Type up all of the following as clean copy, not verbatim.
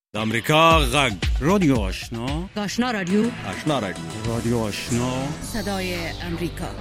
د امریکا غږ رادیو آشنا رادیو رادیو آشنا صدای امریکا.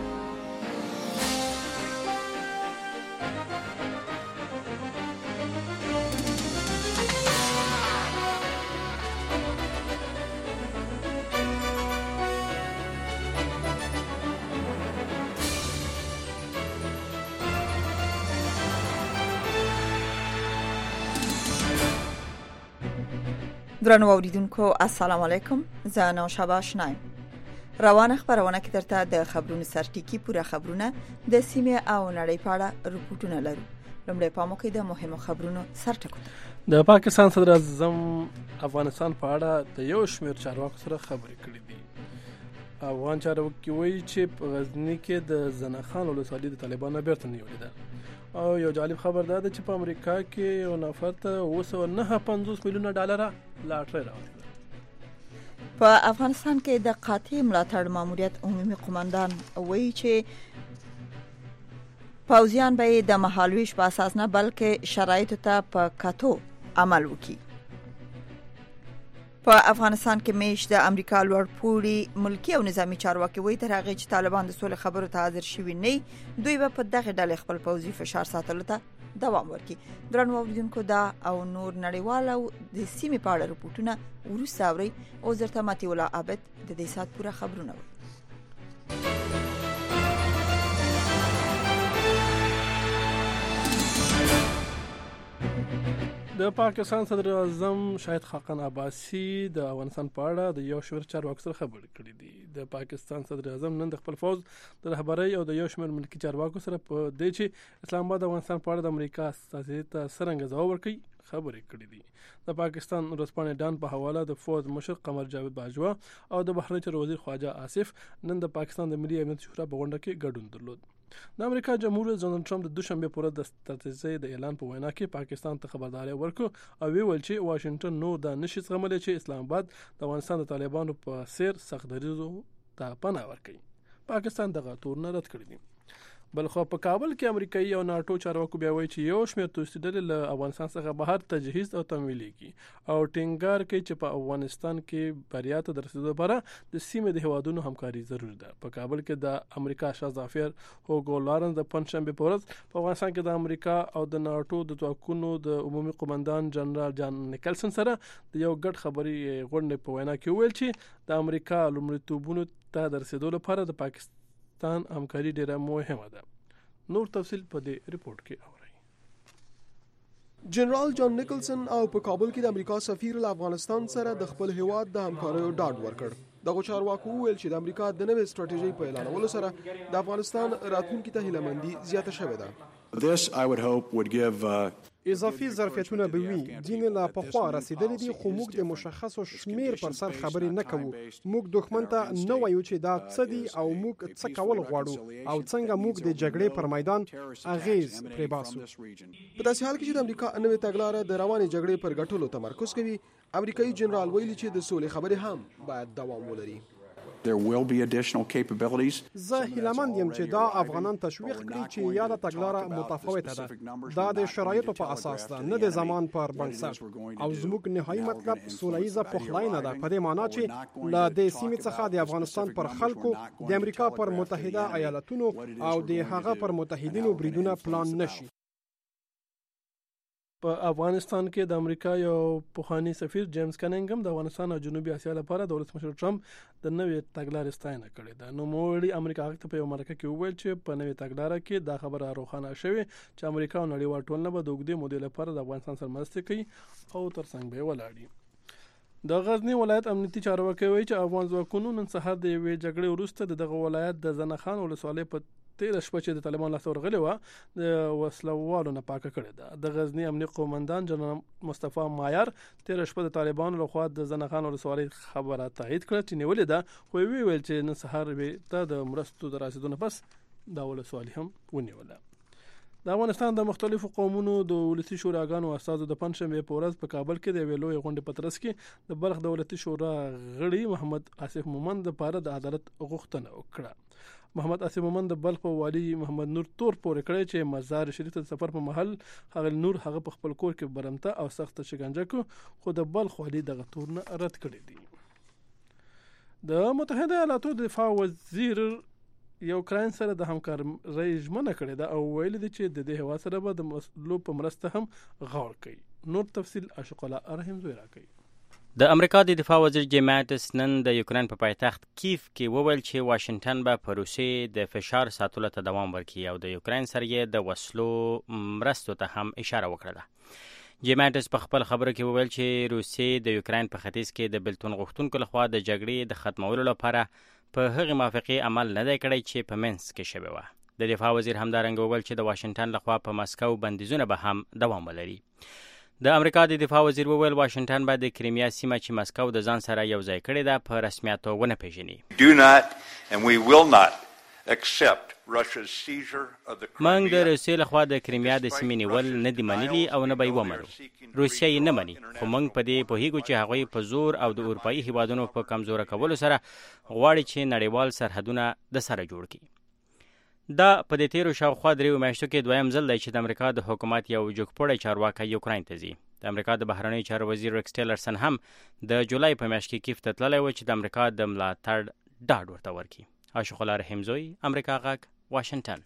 درنو اوریدونکو السلام علیکم. زه نوشابه آشنایم. روانه خبرونه کې درته د خبرونو سرټیکی پوره خبرونه د سیمه او نړۍ په اړه رپورټونه لرو. لومړی پام وکړئ د مهمو خبرونو سرټکو. د پاکستان صدر اعظم افغانستان په اړه د یو شمېر چارواکو سره خبرې کړې دي. افغان چارواکي وایي چې په غزنی کې د زنخان ولسوالۍ د طالبانو بیرته نیولې ده. او یو جالب خبر ده چې په امریکا کې یو نفر ته 259 میلیون ډالر لاټري راوړل. په افغانستان کې د قاطع ملاتړ ماموریت عمومي قومندان وایي چې پوځیان به د مهالویش په اساس نه بلکې شرایطو ته په کتو عمل وکړي. په افغانستان کې میش د امریکا لوړ پوړي ملکی او نظامی چارواکي وایي تر هغه چې طالبان د سولې خبرو ته حاضر شوي نه دوی به په دغه ډلې خپل پوځي فشار ساتلو ته دوام ورکړي. درنو اوریدونکو دا او نور نړیوال او د سیمې په اړه رپورټونه وروسته اورئ. او زرته ماتي ولا عابد د دې سات پوره خبرونه وي. د پاکستان صدر اعظم شاهد خاقان عباسی د افغانستان په اړه د یو شمېر چارواکو سره خبرې کړې دي. د پاکستان صدر اعظم نن د خپل فوج د رهبرۍ او د یو شمېر ملکی چارواکو سره په دې چې اسلام آباد د افغانستان په اړه د امریکا استازي ته څرنګه ځواب ورکړي خبرې کړې دي. د پاکستان ورځپاڼې ډان په حواله د فوج مشر قمر جاوید باجوا او د بهرنی چارو وزیر خواجه آصف نن د پاکستان د ملي امنیت شورا په غونډه کې ګډون درلود. د امریکا جمهور رئیس ډونالد ټرمپ د دوشنبه پر ورځ د ستراتیژۍ د اعلان په وینا کې پاکستان ته خبرداري ورکړه او ویل چې واشنگټن نور د نشي زغملای چې اسلام آباد د افغانستان د طالبانو په سیر سخت دریزو ته پناه ورکړي. پاکستان دغه تورن رد کړی دی. بلخو په کابل کې امریکایي او ناتو چارواکو بیا وایي چې یو شمېر توسي ډلې له افغانستان څخه بهر تجهیز او تمویل کوي او ټینګار کوي چې په افغانستان کې بریا ته د رسیدو لپاره د سیمې د هوادونو همکاري ضروري ده. په کابل کې د امریکا شاه ظفر هوګو لارنس د پنځشنبه په ورځ په افغانستان کې د امریکا او د ناتو د ځواکونو د عمومي قومندان جنرال جان نیکلسن سره د یو ګډ خبري غونډې په وینا کې ویل چې د امریکا لومړیتوبونو ته د رسیدو لپاره د پاکستان همکاري ډیره مهمه ده. نور تفصیل په دې ریپورت کې اورئ. جنرال جان نیکلسن او په کابل کې د امریکا سفیر له افغانستان سره د خپل هیواد د همکاریو ډاډ ورکړ. دغه چارواکو ویل چې د امریکا د نوې ستراتیژۍ په اعلانولو سره د افغانستان راتلونکي ته هیله‌مندي زیاته شوې ده. This I would hope would give اضافي ظرفیتونه به وي. ځینې لا پخوا رسیدلې دي خو موږ د مشخصو شمیر پر سر خبرې نه کوو. موږ دښمن ته نه وایو چې دا څه دي او موږ څه کول غواړو او څنګه موږ د جګړې پر میدان اغیز پرې باسو. په داسې حال کې چې د امریکا نوې تګلارې د روانې جګړې پر ګټلو تمرکز کوي، امریکایي جنرال ویلي چې د سولې خبرې هم باید دوام ولري. There will be additional capabilities. زه هیله‌مند یم چې دا افغانان تشویق کړي چې یاده تګلاره متفاوته ده. دا د شرایطو په اساس ده نه د زمان پر بنسټ. او زموږ نهایي مطلب سوله‌ییزه پخلاینه ده په دې معنی چې له دې سیمې څخه د افغانستان پر خلکو د امریکا پر متحده ایالاتونو او د هغه پر متحدینو بریدونه پلان نشي. په افغانستان کې د امریکا یو پخوانی سفیر جیمز کنینګم د افغانستان او جنوبي اسیا لپاره د ولسمشر ټرمپ د نوې تګلارې ستاینه کړې ده. نو موړي امریکا ته په یو مرکه کې وویل چې په نوې تګلارې کې دا خبره روښانه شوې چې امریکا او نړیوال ټولنه به د اوږدې مودې لپاره د افغانستان سره مرسته کوي او ترڅنګ به ولاړي. د غزنی ولایت امنیتي چارواکي وایي چې افغان ځواکونو نن سهار د یوې جګړې وروسته دغه ولایت د زنخان ولسوالۍ په تیر شپه چې د طالبان لاس ورغلې و د وسلوالو نه پاکه کړې ده. د غزنی امنیتي قومندان جنرال مصطفی مایر تیر شپه د طالبانو لخوا د زنخان ولسوالۍ خبره تایید کړه چې نیولې ده، خو ویل چې نن سهار ته د مرستو د رسیدو نه پس دا ولسوالۍ هم ونیوله. د افغانستان د مختلفو قومونو د ولسی شوراګانو اساسو د پنځشنبه په ورځ په کابل کې د ویلوې غونډې په ترڅ کې د بلخ دولتي شورا غړي محمد آصف مومند لپاره د عدالت غوښتنه وکړه. محمد اسیم مومند د بلخ په والی محمد نور تور پورې کړی چې مزار شریف ته سفر په محل هغه نور هغه په خپل کور کې برمته او سخت شکنجه کو خو د بلخ والی دغه تور نه رد کړی دی. د متحده ایالاتو دفاع وزیر یوکراین سره د همکارۍ ژمنه کړې ده او ویل دي چې د دې هوا سره به د مسلو په مرسته هم غور کوي. نور تفصیل عاشق الله رحیم زوی راکوي. د امریکا د دفاع وزیر جیم ماټس نن د یوکرين په پایتخت کیف کې وویل چې واشنگټن به په روسیې د فشار ساتلو ته دوام ورکړي او د یوکرين سره یې د وسلو مرستو ته هم اشاره وکړه. جیم ماټس په خپل خبره کې وویل چې روسیې د یوکرين په ختیځ کې د بلتون غوښتونکو لخوا د جګړې د ختمولو لپاره په هغه موافقه عمل نه دی کړی چې په منس کې شوی و. د دفاع وزیر همدارنګه وویل چې د واشنگټن لخوا په مسکو بندیزونه به هم دوام ولري. د امریکا د دفاع وزیر وویل واشنگټن به د کریمیا سیمه چې مسکو د ځان سره یو ځای کړې ده په رسمیاتو ونه پیژني. موږ د روسیې لخوا د کریمیا د سیمې نیول نه دي منلي او نه به یې ومنو. روسیه یې نه مني خو موږ په دې پوهیږو چې هغوی په زور او د اروپایي هیوادونو په کمزوره کولو سره غواړي چې نړیوال سرحدونه د سره جوړ کړي. دا په دې تیرو شاوخوا 3 میاشتو کې دویم ځل دی چې د امریکا د حکومت یو جګپوړی چارواکی یوکرين ته ځي. د امریکا د بهرنیو چارو وزیر ریکس ټیلرسن هم د جولای په میاشت کې کیف ته تللی و چې د امریکا د ملاتړ ډاډ ورته ورکړي. عاشق الله رحیم زوی، امریکا غږ، واشنگټن.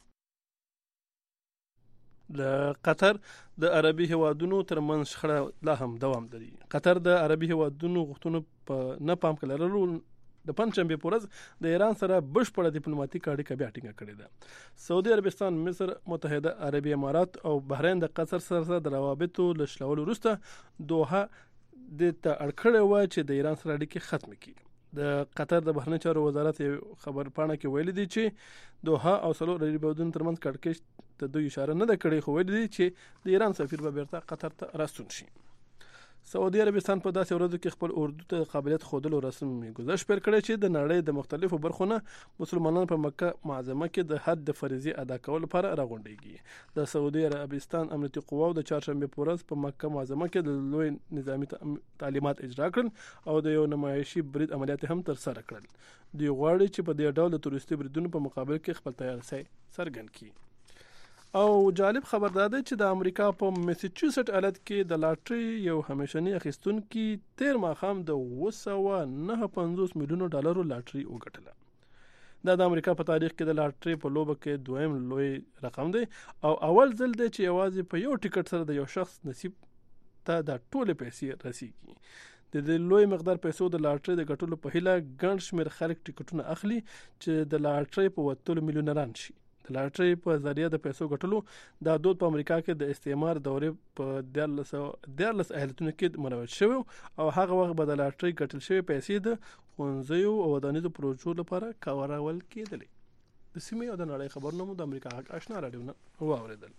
د قطر د عربي هیوادونو ترمنځ شخړه لا هم دوام لري. قطر د عربي هیوادونو غوښتنو په نه پام کې لرلو د پنځشنبه په ورځ د ایران سره بشپړه ډیپلوماټیک اړیکه بیا ټینګه کړې ده. سعودي عربستان، مصر، متحده عربي امارات او بحرین د قطر سره د روابطو لشلولو وروسته دوحه د ته اړکړې و چې د ایران سره اړیکې ختم کړي. د قطر د بهرنیو چارو وزارت خبر پاڼه کې ویل دي چې دوحه او څلور عربي هیوادونو ترمنځ کړکېچ ته دوی اشاره نه ده کړې خو ویل دي چې د ایران سفیر به بیرته قطر ته راستون شي. سعودي عربستان په داسې ورځو کې خپل اردو ته قابلیت ښودلو رسمي ګزارش پیل کړی چې د نړۍ د مختلفو برخو نه مسلمانان په مکه معظمه کې د حد د فریضې ادا کولو لپاره راغونډېږي. د سعودي عربستان امنیتي قواو د چهارشنبه په ورځ په مکه معظمه کې د لوی نظامی تعلیمات اجرا کړل او د یو نمایشي برید عملیات هم ترسره کړل. دوی غواړي چې په دې ډول د تورستي بریدونو په مقابل کې خپل تیارسي څرګند کړي. او جالب خبر ده چې د امریکا په میساچوسټ ایالت کې د لاټري یو همیشنی اخیستونکي تیر ماښام د 259 میلیونو ډالرو لاټري وګټله. دا د امریکا په تاریخ کې د لاټري په لوبه کې دویم لوی رقم دی او اول ځل دی چې یوازې په یو ټیکټ سره د یو شخص نصیب ته د ټولې پیسې رسیږي. د دې لوی مقدار پیسو د لاټري د ګټلو په هیله ګڼ شمېر خلک ټیکټونه اخلي چې د لاټري په وتلو میلیونران شي. د لاټري په ذریعہ د پیسو ګټلو دا دود په امریکا کې د استعمار دورې په 14 ایالتونو کې مروج شوی او هغه وخت به د لاټري ګټل شوی پیسې د ښوونځیو او ودانیزو پروژو لپاره کارول کېدلې. د سیمې او د نړۍ خبرونه مو د امریکا غږ آشنا راډیو نه واوریدل.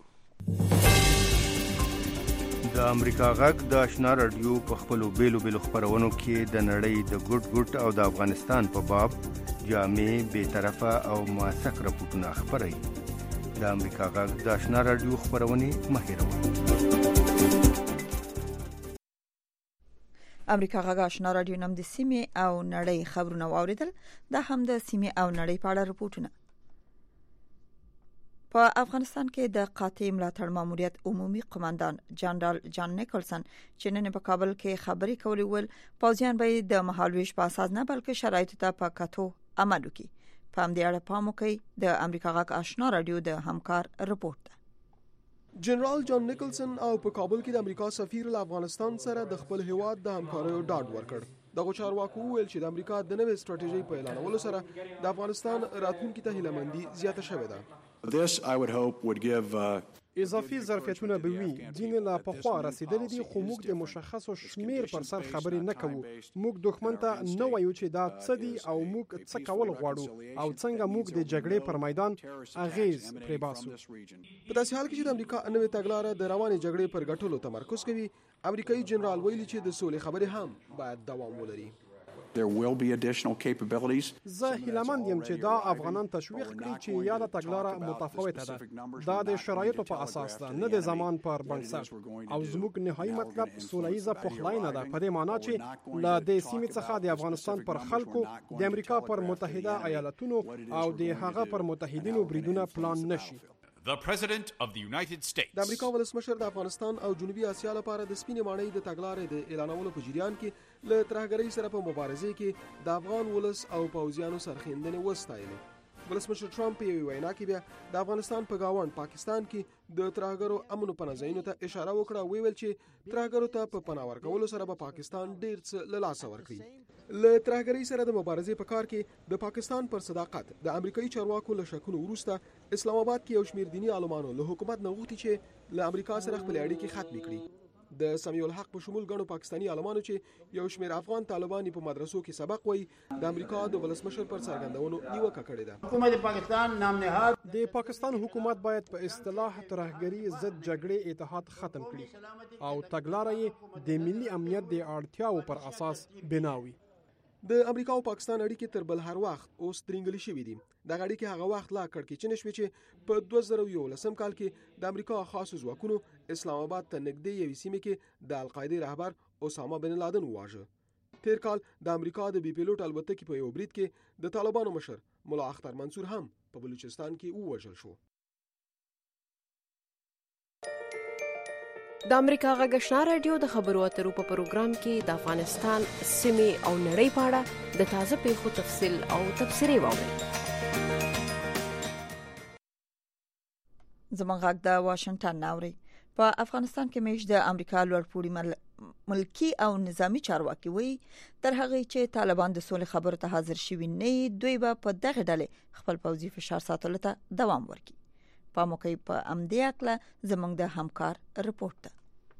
د امریکا غږ د آشنا راډیو په خپلو بیلو خبرونو کې د نړۍ د ګډ او د افغانستان په باب جامع، بی‌طرفه او موثق راپورټونه خبري. د امریکا غږ د آشنا راډیو خبرونه مهیروه. امریکا غږ آشنا راډیو نم د سیمې او نړۍ خبرونه واوریدل. دا هم د سیمې او نړۍ په اړه راپورټونه. په افغانستان کې د قاطع ملاتړ ماموریت عمومي قوماندان جنرال جان نیکلسن چې نن په کابل کې خبري کولې ول پوځیان به د مهالويش په اساس نه بلکې شرایطو ته په کتو عمل وکړي. په همدې اړه پام وکړئ. د امریکا غږ آشنا راډیو د همکار رپورټ. جنرال جان نیکلسن او په کابل کې د امریکا سفیر له افغانستان سره د خپل هیواد د همکاریو ډاډ ورکړ. دغه چارواکو ویل چې د امریکا د نوې ستراتیژۍ په اعلانولو سره د افغانستان راتلونکي ته هیله‌مندي زیاته شوې ده. This, I would hope, would give اضافي ظرفیتونه به وي. ځینې لا پخوا رسیدلې دي خو موږ د مشخصو شمیر پر سر خبرې نه کوو. موږ دښمن ته نه وایو چې دا څه دي او موږ څه کول غواړو او څنګه موږ د جګړې پر میدان اغیز پرې باسو. په داسې حال کې چې د امریکا نوې تګلاره د روانې جګړې پر ګټلو تمرکز کوي، امریکایي جنرال ویلي چې د سولې خبرې هم باید دوام ولري. There will be additional capabilities. زه هیلهمند یم چې دا افغانان تشویق کړي چې یاده تګلاره متفاوته ده. دا د شرایطو په اساس ده، نه د زمان پر بنسټ. او زموږ نهایی مطلب سوله‌ییزه پخلاینه ده، په دې معنی چې له دې سیمې څخه د افغانستان پر خلکو، د امریکا پر متحده ایالاتونو او د هغه پر متحدینو بریدونه پلان نشي. The President of the United States. د امریکا ولسمشر د افغانستان او جنوبي اسیا لپاره د سپینې ماڼۍ د تګلارې د اعلانولو په جریان کې له ترهګرۍ سره په مبارزه کې د افغان ولس او پوځیانو سرښندنې وستایلې. ولسمشر ټرمپ په یوه وینا کې بیا د افغانستان په گاوند پاکستان کې د ترهګرو امن او پناه ځایونو ته اشاره وکړه، ویل چې ترهګرو ته په پناه ورکولو سره به پاکستان ډیر څه له لاسه ورکړي. له ترهګرۍ سره د مبارزې په کار کې د پاکستان پر صداقت د امریکایي چارواکو له شکونو وروسته اسلام آباد کې یو شمېر دیني عالمانو له حکومت نه غوښتي چې له امریکا سره خپل اړیکې ختم کړي. د سمیع الحق په شمول غنو پاکستانی عالمانو چې یو شمېر افغان طالبان په مدرسو کې سبق وایي، د امریکا د ولسمشر پر څرګندونو نیوکه کړې ده. حکومت پاکستان نام نهاد د پاکستان حکومت باید په اصطلاح ترهګري ضد جګړې اتحاد ختم کړي او تګلاره یې د ملي امنیت د اړتیاو پر اساس بناوي. د امریکا او پاکستان اړیکې تر بل هر وخت اوس ترنګلې شوې دي. د اړیکې هغه وخت لا کړکېچنې شوې چې په 2011 کال کې د امریکا خاص ځواکونو اسلام آباد ته نږدې یوې سیمې کې د القاعده رهبر اسامه بن لادن وواژه. تیر کال د امریکا د بي پیلوټ الوتکې په یو برید کې د طالبانو مشر ملا اختر منصور هم په بلوچستان کې ووژل شو. د امریکا غږ آشنا رادیو د خبرو اترو په پروګرام کې د افغانستان سیمې او نړۍ په اړه د تازه پیښو تفصیل او تبصرې واورئ. زموږ غږ د واشنگټن ناوړي. په افغانستان کې مېش د امریکا لوړپوړي ملکی او نظامی چارواکي وي تر هغه چې طالبان د سولې خبرو ته حاضر شوي نه، دوی به په دغه ډلې خپل پوځي فشار ساتلو ته دوام ورکړي. پاموکي په امدې اکله زمونږ د همکار رپورت ده.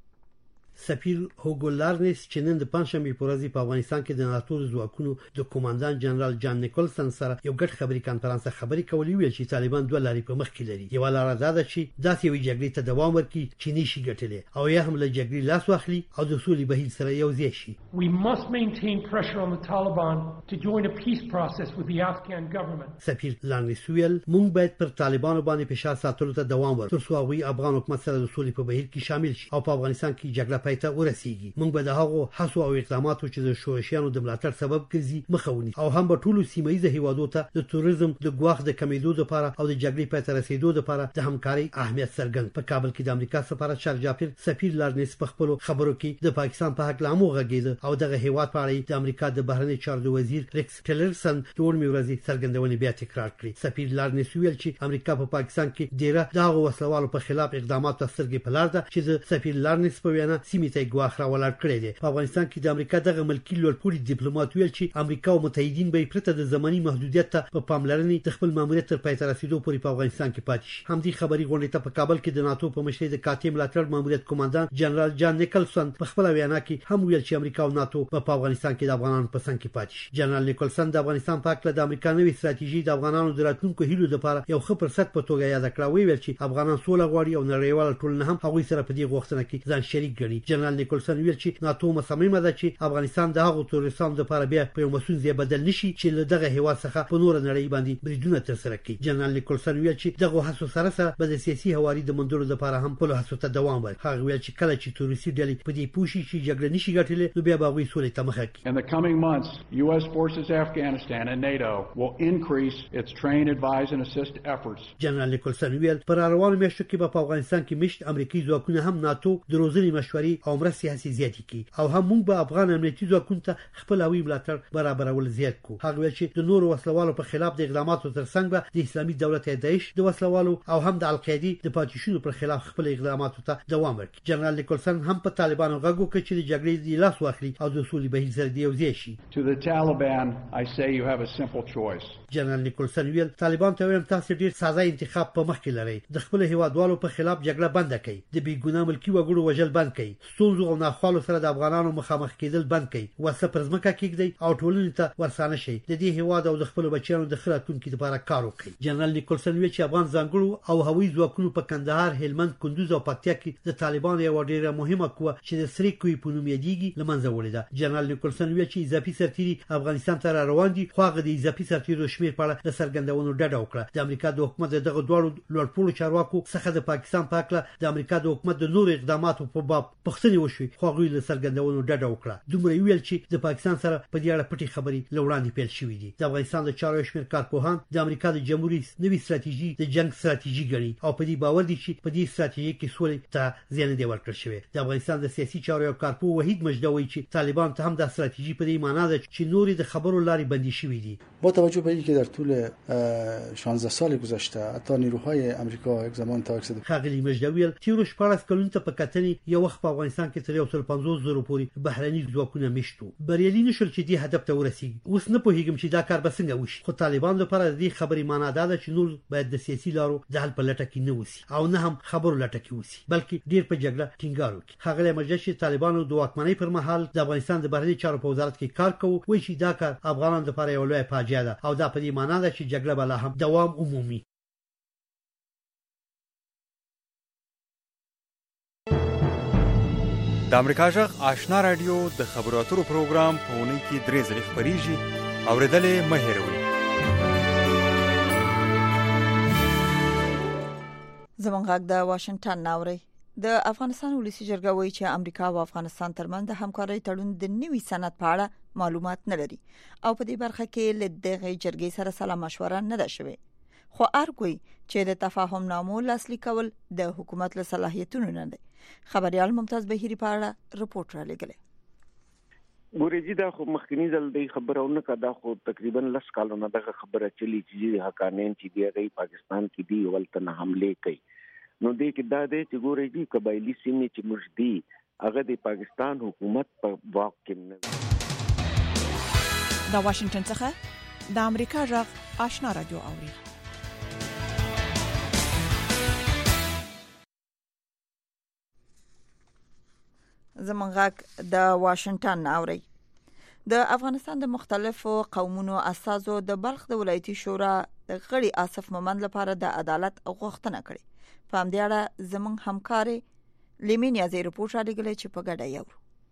سفیر هوګو لارنس چې نن د پنځشنبه په ورځ په افغانستان کې د ناتو ځواکونو د کمانډان جنرال جان نیکولسن سره یو ګډ خبري کانفرنس خبري کولې، ویل چې طالبان دوه لارې په مخ کې لري. یو لار دا ده چې داسې یو جګړې ته دوام ورکړي چې نشي ګټلې، او یا هم له جګړې لاس واخلي او د سولې بهیر سره یو ځای شي. We must maintain pressure on the Taliban to join a peace process with the Afghan government. سفیر لارنس ویل موږ باید پر طالبانو باندې فشار ساتلو ته دوام ورکړو ترڅو هغوی افغان حکومت سره د سولې په بهیر کې شامل شي او په افغانستان کې جګړه پای ته ورسیږي. موږ به د هغو هڅو او اقداماتو چې د شورشیانو د ملاتړ سبب ګرځي مخه ونیسو او هم به ټولو سیمه‌ییزو هیوادو ته د توریزم د ګواښ د کمیدو لپاره او د جګړې پای ته رسیدو لپاره د همکارۍ اهمیت څرګند. په کابل کې د امریکا سفارت شار جعفر سفیر لارنس په خپل خبرو کې د پاکستان په حق لامو غږیده او دغه هیواد په اړه د امریکا د بهرنی چارو وزیر ریکس ټیلرسن د ورمي ورځې څرګندونې بیا تکرار کړې. سفیر لارنس ویل چې امریکا په پاکستان کې ډیره دغه وسلوالو په خلاف اقدامات سترګې په لار ده چې د سفیر لارنس په وینا سیمې ته ګواښ راولاړ کړی دی. په افغانستان کې د امریکا دغه ملکی لوړپوړي ډیپلوماټ ویل چې امریکا او متحدین به پرته د زماني محدودیت ته په پاملرنې د خپل ماموریت تر پای ته رسیدو پورې په افغانستان کې پاتې شي. همدې خبري غونډې ته په کابل کې د ناتو په مشرۍ د کاتې ملاتړ ماموریت کمانډان جنرال جان نیکلسن په خپل وینا کې هم ویل چې امریکا او ناتو په افغانستان کې د افغانانو په څنګ کې پاتې شي. جنرال نیکلسن د افغانستان په اړه د امریکا نوې ستراتیژي د افغانانو د راتلونکو هیلو لپاره یو ښه فرصت په توګه یاد کړ، ویل چې افغانان سوله غواړي او نړیوال ټولنه هم هغوی سره په دې غوښتنه کې ځان شریک ګڼي. جنرال نیکلسن ویل چې ناتو مصممه ده چې افغانستان د هغو تورستانو لپاره بیا په یو مسؤل ځای بدل نشي چې له دغه هیواد څخه په نور نړۍ باندې بریدونه ترسره کړي. جنرال نیکلسن ویل چې دغه هڅو سره به د سیاسي هواري د منډولو لپاره هم په هڅو ته دوام ورکړي. هغه ویل چې کله چې تورستي ډلې په دې پوښي چې جګړه نشي ګټلې نو بیا به هغوی سولې ته مخه کړي. In the coming months, U.S. forces Afghanistan and NATO will increase its train, advise and assist efforts. جنرال نیکلسن ویل پر روانو میاشتو کې په افغانستان کې مشت امریکایي ځواکونه هم ناتو د روزنې مشورې او مرستې هڅې زیاتې کړي او هم موږ به افغان امنیتي ځواکونو ته خپل هوی ملاتړ برابرول زیات کو. هغه ویل چې د نورو وسلوالو په خلاف د اقداماتو ترڅنګ به د اسلامي دولت داعش د وسلوالو او هم د القاعده د پاتیشونو پر خلاف خپل اقداماتو ته دوام ورکړي. جنرال نیکلسن هم په طالبانو غږ وکړ چې د جګړې د لاس واخلي او د سولې بهیر سره د یو ځای شي. To the Taliban, I say you have a simple choice. جنرال نیکلسن ویل طالبان ته وایم تاسو ډیر ساده انتخاب په مخ کې لرئ. د خپل هیوادوالو په خلاف جګړه بند کړئ، د بیګونه ملکی وګړو وژل بند کړئ ستونزو او ناخوالو سره د افغانانو مخامخ کېدل بند کړي، وسله پر ځمکه کېږدي او ټولنې ته ورسانه شي، د دې هیواد او د خپل بچیانو د خلاتونکو لپاره کار وکړي. جنرال نیکولسن ویل چې افغان ځانګړو او هوایي ځواکونو په کندهار، هلمند، کندوز او پکتیا کې د طالبانو یو ډیره مهمه قوه چې د سری کوی په نوم یادېږي لمنځه وړې ده. جنرال نیکولسن ویل چې اضافي سرتیري افغانستان ته روان دي، خو هغه د اضافي سرتیرو شمیر په اړه د څرګندونو ډډه وکړه. د امریکا د حکومت دغه دوه لوړپوړو چارواکو څخه د پاکستان په اړه د امریکا د حکومت د نورو اقداماتو په باب پوښتنې وشوې، خو هغوی له څرګندونو ډډه وکړه. دومره ویل چې د پاکستان سره په دې اړه پټې خبرې له وړاندې پیل شوې دي. د افغانستان د چارو شمیر کارپوهان د امریکا د جمهوریت نوې ستراتیژي د جنگ ستراتیژي ګڼي او په دې باور دي چې په دې ستراتیژي کې سولې ته ځای نه دی ورکړل شوی. د افغانستان د سیاسي چارو یو کارپوه وحید مجدوی چې طالبان ته هم د ستراتیژي په دې معنی ده چې نورې د خبرو لارې بندي شوې دي. با توجه به اینکه در طول 16 سال گذشته حتی نیروهای آمریکا یک زمان تا 100 خاغلی مجدوی تیرو 14 کلونو ته په کتنې یو وخت په افغانستان کې تر 150,000 پورې بهرني ځواکونه میشتو، بریالي نشول چې دې هدف ته ورسیږي. اوس نه پوهیږم چې دا کار به څنګه وشي، خو طالبان لپاره دې خبرې معنی ده چې نور باید د سیاسي لارو د حل په لټه کې نه وسی او نه هم خبرو لټه کې وسی، بلکې ډیر په جګړه ټینګار وکړي. خاغلی مجدوی طالبانو د واکمنۍ پر مهال د افغانستان د بهرني چارو په وزارت کې کار کوي، وایي چې دا کار افغانانو لپاره یو لوی فاجعه ده او دا په دې معنی ده چې جګړه به لا هم دوام عمومي. د امریکا جغ آشنا رادیو د خبرو اترو پروګرام په اونۍ کې 3 ځلې خبريږي، اوریدلې مه هېروئ. زمونږ غږ د واشنگټن ناوړي. د افغانستان ولسی جرګه وایي چې امریکا او افغانستان ترمنځ د همکارۍ تړون د نوي سند په اړه معلومات نه لري او په دې برخه کې له دغه جرګې سره سلا مشوره نه ده شوې، خو ارګوي چې د تفاهم نامو لاسلیک کول د حکومت له صلاحیتونو نه دی. خبريال ممتاز بهيري په اړه رپورټ را لګلې. ګورېجی دا خو مخکنی ځل د خبرونه کدا خو تقریبا 10 کالونه دغه خبره چلی چې حقانین چې دی پاکستان کې دی ولته نه حمله کوي. نو دې کې دا دی چې ګورېجی قبایلی سیمې چې مجدي هغه د پاکستان حکومت په واک کې نه. د واشنگټن څخه د امریکا جغ آشنا رادیو اوري. زمونږ غږ د واشنگټن اوري. د افغانستان د مختلفو قومونو اساسو د بلخ د ولایتي شورا د غړي آصف مومند لپاره د عدالت غوښتنه کړې. په همدې اړه زمونږ همکاري لیمینیا زی رپورټ را لګلې چې په ګډه یو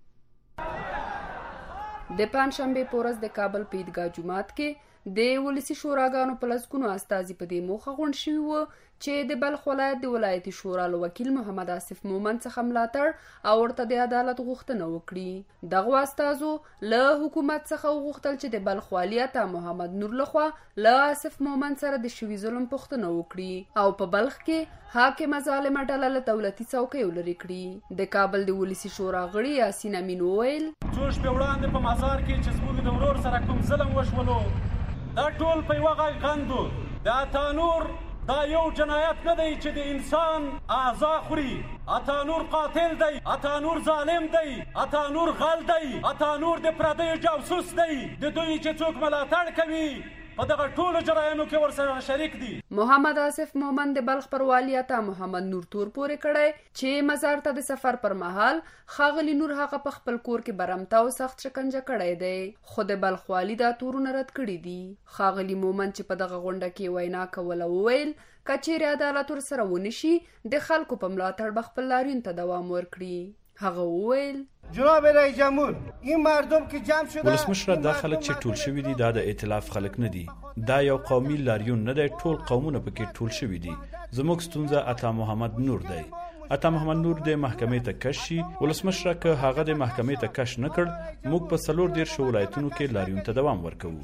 د پنځشنبه پورز د کابل په عیدګاه جومات کې د ولسی شوراګانو په لسګونو استازي په دې موخه غونډ شوي وو چې د بلخ ولایت د ولایتي شورا وکیل محمد آصف مومند څخه ملاتړ او ورته د عدالت غوښتنه وکړي. دغه استازو له حکومت څخه وغوښتل چې د بلخ والی عطا محمد نور لخوا له آصف مومند سره د شوي ظلم پوښتنه وکړي او په بلخ کې حاکم ظالم ډله له دولتي څوکۍ ولري کړي. د کابل د ولسی شورا غړي یاسین امین وویل څو شپې وړاندې په مزار کې چې زموږ د ورور سره کوم ظلم وشولو دا ټول په یوه غږ غندو. دا تانور دا یو جنایت نه دی چې د انسان اعضا خوري. اتانور قاتل دی، اتانور ظالم دی، اتانور غل دی، اتانور د پردیو جاسوس دی. د دوی چې څوک ملاتړ کوي په دغه ټولو جرایمو کې ورسره شریک دي. محمد آصف مومند د بلخ پر والی عطا محمد نور تور پورې کړی چې مزار ته د سفر پر مهال خاغلی نور هغه په خپل کور کې برمته او سخت شکنجه کړی دی، خو د بلخ والی دا تورونه رد کړي دي. خاغلی مومند چې په دغه غونډه کې وینا کوله وویل کچېرې عدالت ورسره ونشي د خلکو په ملاتړ به خپل لاریون ته دوام ورکړي. هغه وویل جناب رئیس جمهور این مردم که جمع شده ولسمشر دا خلک چې ټول شوي دي دا د ائتلاف خلک نه دي، دا یو قومي لاریون نه دی، ټول قومونه پکې ټول شوي دي. زموږ ستونزه عطا محمد نور دی. عطا محمد نور د محکمې ته کش شي. ولسمشر که هغه د محکمې ته کش نه کړ موږ په 14 ولایتونو کې لاریون ته دوام ورکوو.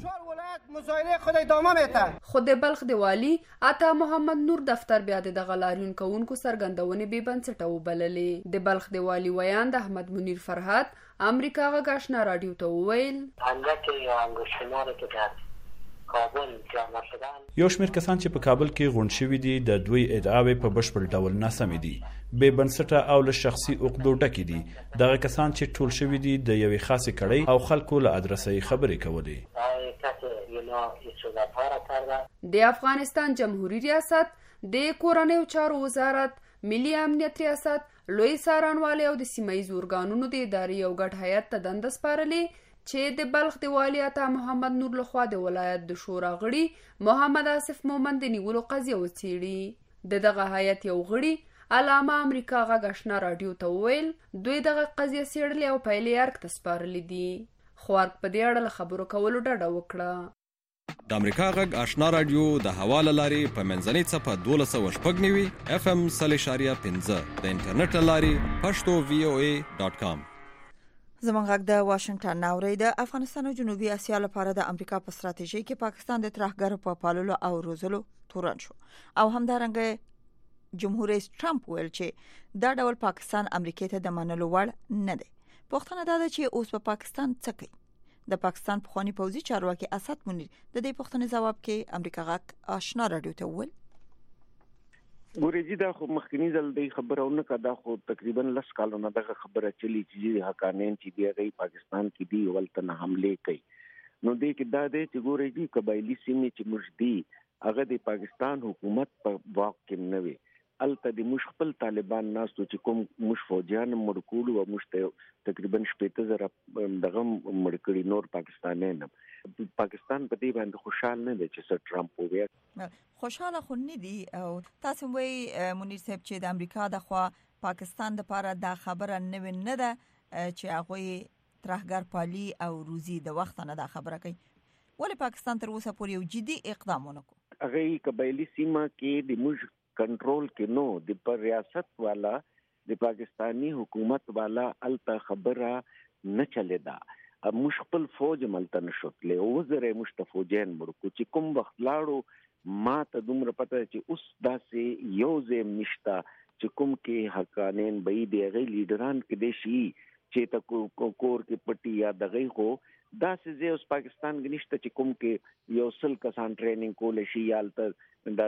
خو د بلخ د والی عطا محمد نور دفتر بیا دغه لاریون کوونکو سرګندونې بې بنسټه وبللې. د بلخ د والی ویان د احمد منیر فرهاد امریکا غږ آشنا رادیو ته وویل یو شمېر کسان چې په کابل کې غونډ شوي دي د دوی ادعاوې په بشپړ ډول ناسمې دي، بې بنسټه او له شخصي عقدو ډکې دي. دغه کسان چې ټول شوي دي د یوې خاصې کړۍ او خلکو له ادرسۍ خبرې کولې. د افغانستان جمهوریت ریاست د کورنیو چارو وزارت، ملي امنیت ریاست، لوی څارنوالي او د سیمایي ارګانونو د ادارې یو ګډ هیئت ته دنده سپارلې چې د بلخ د والي عطا محمد نور لخوا د ولایت د شورا غړي محمد آصف مومند د نیولو قضیه وڅېړي. دغه هیئت یو غړي علامه امریکا غږ آشنا رادیو ته وویل دوی دغه قضیه څېړلې او پایلې ارګ ته سپارلې دي. خو ارګ په دې اړه له خبرو کولو ډډه وکړه. د امریکا غږ آشنا رادیو د حواله لارې په منځنۍ څپه 1290 FM 3.15 د انټرنیټ لارې pashto.voa.com. زمونږ غږ د واشنگټن ناوړي د افغانستان او جنوبي اسیا لپاره د امریکا په ستراتیژي کې پاکستان د ترهګرو په پاللو او روزلو تورن شو او همدارنګه جمهور رئیس ټرمپ ویل چې دا ډول پاکستان امریکا ته د منلو وړ نه دی. پوښتنه دا ده چې اوس په پاکستان څه کوي؟ د پاکستان پخوانی پوځي چارواکي اسد منیر د دې پوښتنې جواب کې امریکا غږ آشنا رادیو ته ویل ګورېږي دا خو مخکنی ځل د خبرونه کدا خو تقریبا 10 کالونه دغه خبره چلی چې حقانین چې دی پاکستان کې دی ولته نه حمله کوي. نو دې کې دا دی چې ګورېږي قبایلی سیمې چې مجدي هغه د پاکستان حکومت په واک کې نه وي. الته د مشخپل طالبان ناستو چې کوم مش فوجیان مړکول او مشته تقریبا 70,000 دغه مړکړي نور پاکستانیان. پاکستان په دې باندې خوشاله نه دی چې ټرمپ وویل. خوشاله خو نه دی او تاسو وایي منیر صاحب چې د امریکا د خوا پاکستان د لپاره دا خبره نه ده چې هغه ترهګر پالي او روزي د وخت نه دا خبره کوي. ولې پاکستان تر اوسه پورې یو جدي اقدام ونه کړ؟ هغه قبایلی سیمه کې د موږ کنټرول کې نو د پر ریاست والا د پاکستانی حکومت والا الته خبره نه چلیدا. موږ خپل فوج ملته نشوتله او زره مشتفوجین مړکو چې کوم وخت لاړو ما ته دومره پته چې اوس داسې یو زم نشتا چې کوم کې حقانین به دی غي لیډران کې دي شي چې تا کور کې پټي یا دغه خو دا سه اوس پاکستان کې نشته چې کوم کې یو سل کسان ټریننګ کول شي یالته دا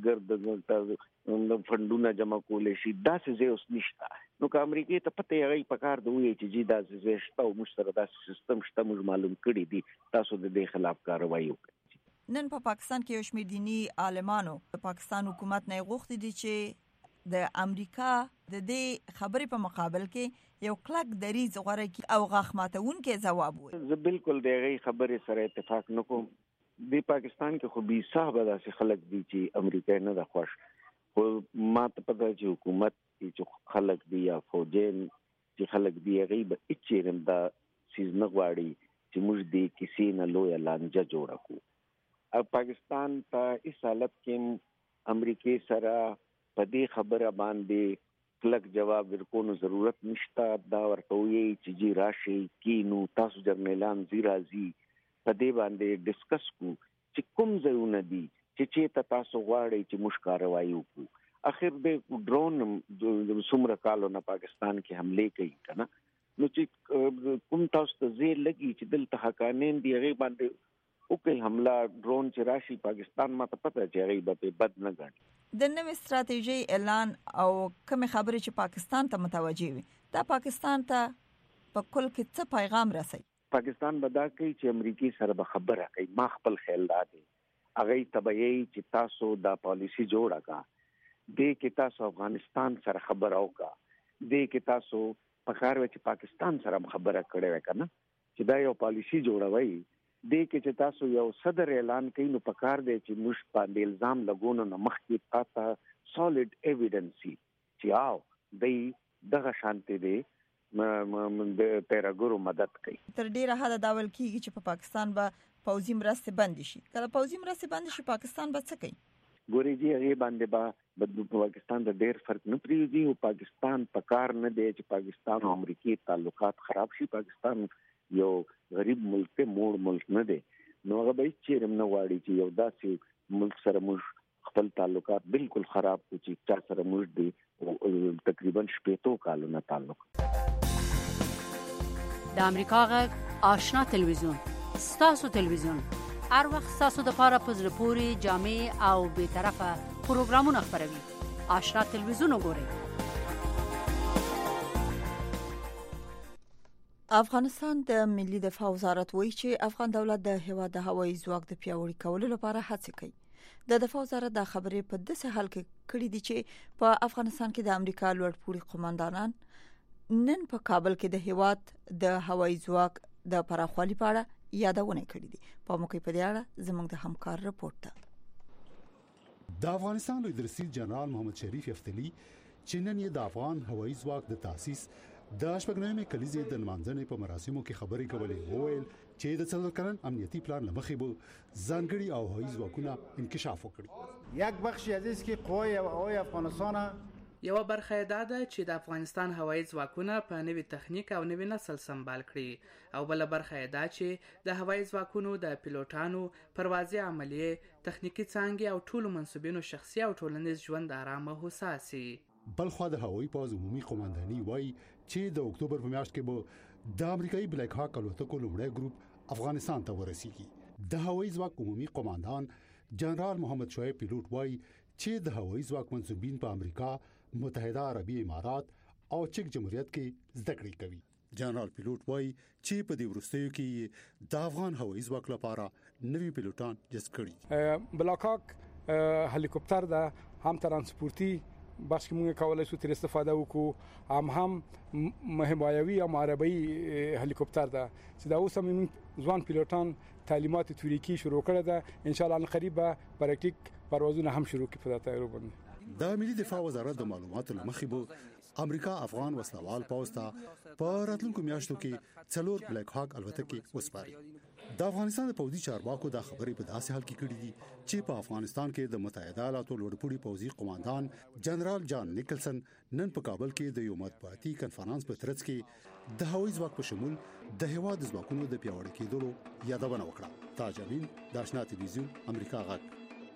دهشتګرد فندونه جمع کول شي دا سه اوس نشته. نو که امریکای ته پته یې پکار دی چې جی دا سه شته او مشترک دا سیستم شته موږ معلوم کړی دي تاسو د دې خلاف کاروایی وکړئ. نن په پاکستان کې یو شمېر دینی عالمانو د پاکستان حکومت نه غوښتي دي چې د امریکا د دې خبرې په مقابل کې یو کلک دریځ غوړه کی او غاخماتون کې جواب وي. زه بالکل دغه خبرې سره اتفاق نکوم. د پاکستان کې خو بي صاحب داسې خلک دي چې امریکا نه د خوښ خو ما ته پته چې حکومت چې خلک دي یا فوجین چې خلک دی هغه به اچېرم دا سیز نه غواړي چې موږ دې کسی نه لوی لانجه جوړ کړو. او پاکستان ته اس حالت کې امریکای سره په دې خبره باندې کلک جواب ورکونو ضرورت نشته. دا ورته وی چې جی راشي کینو تاسو جرنیلان زیرازي په دې باندې ډیسکس کو چې کوم ځایونه دي چې تاسو غواړئ چې موږ کاروایی وکړو. اخر د ډرون څومره کالو نه پاکستان کې حمله کوي کنه نو چې کوم تاسو ته زیر لګي چې دلته حقانین دی هغه باندې او کوي حمله ډرون چې راشي پاکستان ما ته پته چې هغه به بد نه غړي. د نوې ستراتیژي اعلان او کوم خبرې چې پاکستان ته متوجي وي دا پاکستان ته په کل کې څه پیغام رسي؟ پاکستان به دا کوي چې امریکای سره به خبره کوي. ما خپل خیال دادي هغه تبعی چې تاسو دا پالیسی جوړه کا دې کې تاسو افغانستان سره خبره وکا دې کې تاسو په کار و چې پاکستان سره خبره کړې وکنه چې دا یو پالیسی جوړوي دې کې چې تاسو یو صدر اعلان کړئ نو په کار دی چې موږ باندې الزام لګونو نه مخکې تاسو سالید ایویډنس چې آو دې دغه شانتي دی د پیراګورو مدد کوي. تر ډیره حد دا ول کیږي چې په پاکستان به پوځي مرستې بند شي. کله پوځي مرستې بند شي پاکستان به څه کوي؟ ګورېږي هغه باندې به پاکستان د ډیر فرق نه پریږدي او پاکستان په کار نه دی چې پاکستان او امریکای تعلقات خراب شي. پاکستان یو غریب ملک ته موړ ملک نه دی نو هغه به چیرې نه واړي چې یو داسې ملک سره موږ خپل تعلقات بالکل خراب کړو چې چا سره موږ دی تقریبا 70 کالونه تعلق. د امریکا غږ آشنا تلویزیون ستاسو تلویزیون هر وخت ستاسو د لپاره په زړه پورې جامع او به طرفه پروګرامونه خبروي. آشنا تلویزیون وګورئ. افغانستان د ملي دفاع وزارت وایي چې افغان دولت د هیواد د هوایي ځواک د پیاوړي کولو لپاره هڅې کوي. د دفاع وزارت د خبرې په داسې حال کې کړې دي چې په افغانستان کې د امریکا لوړپوړي قوماندانان نن په کابل کې د هیواد د هوایي ځواک د پراخوالي په اړه یادونه کړې دي. په موقع په دې اړه زموږ د همکار رپورټ ده. د افغانستان لوی رئیس جنرال محمد شریف یفتلی چې نن یې د افغان هوایي ځواک د تاسیس د شپږنیمې کلیزې د نمانځنې په مراسمو کې خبرې کولې. وویل چې د څلور کلن امنیتي پلان لمخې به ځانګړي او هوایي ځواکونه انکشاف وکړي. یک بخشی از است که قوای هوایی افغانستان یو برخه دا ده چې د افغانستان هوایي ځواکونه په نوي تخنیک او نوي نسل سمبال کړي او بل برخه دا چې د هوایي ځواکونو د پیلوټانو پروازي عملیې تخنیکی څانګې او ټولو منصوبینو شخصي او ټولنیز ژوند آرام او هوسا سي. بلخوا د هوایي پوځ عمومي قومانداني وایي چې د اکتوبر په میاشت کې به د امریکایي بلیک هاک الوتکو لومړی ګروپ افغانستان ته ورسیږي. د هوایي ځواک عمومي قوماندان جنرال محمد شعیب پیلوټ وایي چې د هوایي ځواک منصوبین په امریکا، متحده عربي امارات او چک جمهوریت کې زده کړې کوي. جنرال پیلوټ وایي چې په دې وروستیو کې د افغان هوایي ځواک لپاره نوي پیلوټان جذب کړي. بلیک هاک هلیکوپټر ده، هم ترانسپورتي بخش کې موږ کولای شو تر استفاده وکړو، هم حمایوي او عربي هلیکوپټر ده چې دا اوس هم ځوان پیلوټان تعلیمات توریکی شروع کړه ده. ان شاء الله قریب به پراکټیک پروازونه هم شروع کړي په تیارو باندې. د ملي دفاع وزارت د معلوماتو لمخې به امریکا افغان وسلوال پوځ ته په راتلونکو میاشتو کې 4 بلیک هاک الوتکې وسپاري. د افغانستان د پوځي چارواکو د خبرې په داسې حال کې کړې دي چې په افغانستان کې د متحده ایالاتو لوړپوړي پوځي قوماندان جنرال جان نیکلسن نن په کابل کې د یو مطبوعاتي کنفرانس په ترڅ کې د هوایي ځواک په شمول د هیواد ځواکونو د پیاوړي کېدلو یادونه وکړه. تاج امین، د آشنا تلویزیون، امریکا غږ.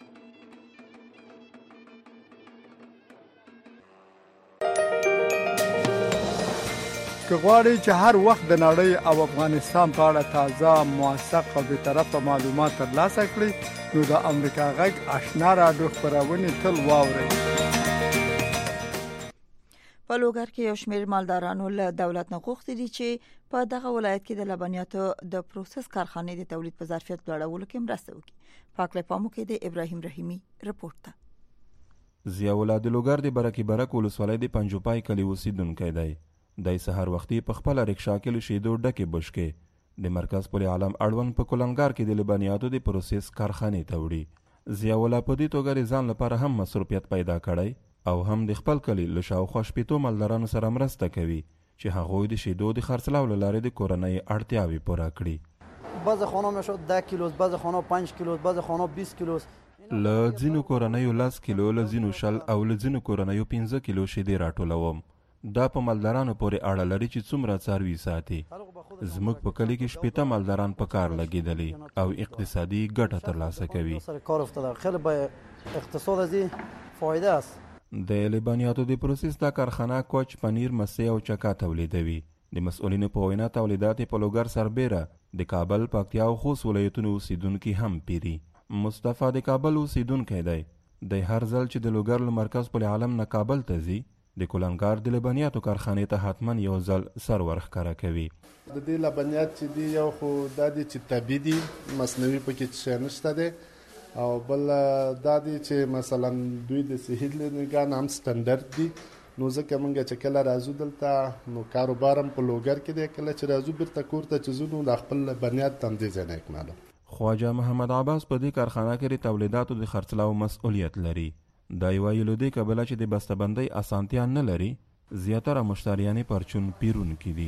که غواړئ چې هر وخت د نړۍ او افغانستان په اړه تازه، موثق او بی‌طرفه معلومات ترلاسه کړئ نو د امریکا غږ آشنا راډیو خپرونې تل واورئ. په لوګر کې یو شمېر مالدارانو له دولت نه غوښتي دي چې په دغه ولایت کې د لبنیاتو د پروسس کارخانې د تولید په ظرفیت لوړولو کې مرسته وکړي. پاکله پامو کې د ابراهیم رحیمی رپورټ ده. ضیاء الله د لوګر د برکې برک ولسوالۍ د پنجوپای کلي اوسیدونکی دی. د سحر وختي په خپل رکشا کې له شیدو ډکه بشکې د مرکز پل عالم اړوند په کولنګار کې د لبنیاتو د پروسس کارخانې ته وړي. ضیاء الله په دې توګه ځان لپاره هم مصروفیت پیدا کړی او هم د خپل کلي له شاوخوا شپېتو مالدارانو سره مرسته کوي چې هغوی د شیدو د خرڅلاو له لارې د کورنۍ اړتیاوې پوره کړي. بعض خانه میشد 10 کیلو، بعض خانه 5 کیلو، بعض خانه 20 کیلو. له ځینو کورنیو 10 کیلو، له ځینو 20 او له ځینو کورنیو 15 کیلو شیدې راټولوم. دا په مالدارانو پورې اړه لري چې څومره څاروي ساتي. زموږ په کلي کې 15 مالداران په کار لګېدلي او اقتصادي ګټه ترلاسه کوي. کار افتاده خیلی به اقتصاد از فایده است. د لبنیاتو د پروسس دا کارخانه کوچ، پنیر، مسی او چکا تولیدوي. د مسؤلینو په وینا تولیدات په لوګر سربیره د کابل، پکتیا او خوست ولایتونو اوسیدونکي هم پیري. مصطفی د کابل اوسیدونکی دی. د هر ځل چې د لوګر له مرکز پل عالم نه کابل ته ځي د کولنګار د لبنیاتو کارخانې ته حتما یو ځل سر ورښکاره کوي. د دې لبنیات چې دی یو خو دا دی چې طبیعي دي، مصنوعي پکې څه نشته دی، او بل دا دی چې مثلا دوی د صحي نگاه نه هم سټنډرډ دي. نو ځکه موږ چې کله راځو دلته نو کاروبار هم په لوګر کې دی، کله چې راځو بیرته کور ته چې ځو نو د خپل لبنیات هم دې ځای نه اکمالو. خواجه محمد عباس په دې کارخانه کې د تولیداتو د خرڅلاو مسؤلیت لري. دا یو ویلو دی کبله چې د بسته‌بندۍ اسانتیا نه لري، زیاتره مشتریان پرچون پیرونکي دي.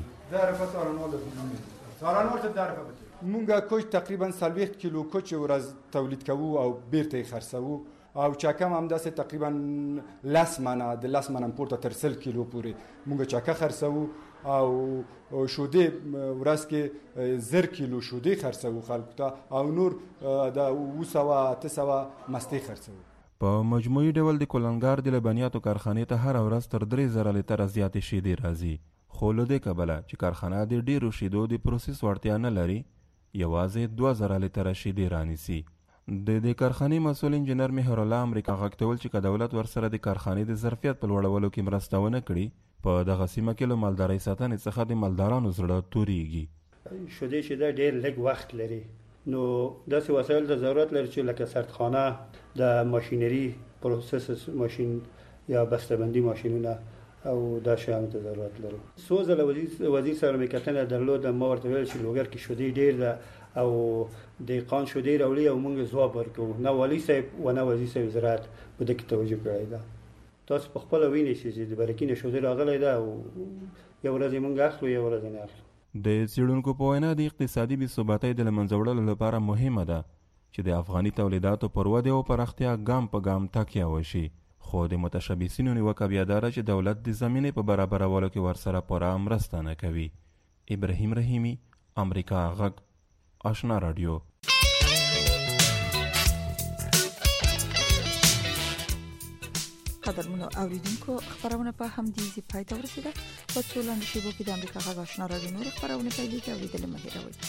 مونږه کوچ تقریبا 40 کیلو کوچ ورځ تولید کوو او بیرته یې خرڅوو، او چاکم هم داسې تقریبا 10 منه د 10 منه پورته تر 100 کیلو پورې مونږ چاکه خرڅوو، او شودې ورځ کې 0 کیلو شودې خرڅوو خلکو ته، او نور د 200-300 مستې خرڅوو. په مجموعي ډول د کولنګار د لبنیاتو کارخانې ته هر ورځ تر 3000 لیټره زیاتې شیدې راځي. خو له دې کبله چې کارخانه د ډیرو شیدو د پروسس وړتیا نه لري، یوازې 2000 لیټره شیدې رانیسي. د دې کارخانې مسؤل انجینر مهر الله امریکا غږ ته وویل چې که دولت ورسره د کارخانې د ظرفیت په لوړولو کې مرسته ونه کړي، په دغه سیمه کې له مالدارۍ ساتنې څخه د مالدارانو زړه توریږي. شیدې چې دا ډېر لږ وخت لري، نو داسې وسایل د ضرورت لري چې لکه سردخانه د ماشینری پروسس ماشین یا بسته‌بندي ماشینونه او دا شیانو ته ضرورت لرو. څو ځله وزیر سره مې کتنه درلوده، ما ورته ویل چې لوګر کې شودې ډېر ده او دهقان شودې راوړي او موږ ځواب ورکوو. نه والي صاحب و نه وزیر صاحب زراعت په دې کې توجه کړې ده. تاسو په خپل وینئ چې د برکینه شودې راغلی ده او یو ورځ موږ اخلو یو ورځ نه اخلو. د څېړونکو په وینا د اقتصادي بې ثباتۍ د له منځه وړلو لپاره مهمه ده چې د افغاني تولیداتو پر ودې او پراختیا ګام په ګام تکیه وشي. خو د متشبثینو نیوکه بیا داره چې دولت د زمینې په برابرولو کې ورسره پوره مرسته نه کوي. ابراهیم رحیمی، امریکا غږ، آشنا رادیو. قدرمنو اوریدونکو، خبرونه په همدې ځای پای ته ورسیده. په څو لاندې شیبو کې د امریکا غږ آشنا رادیو نور خبرونه پیل کیږي او لیدل مه هېروئ.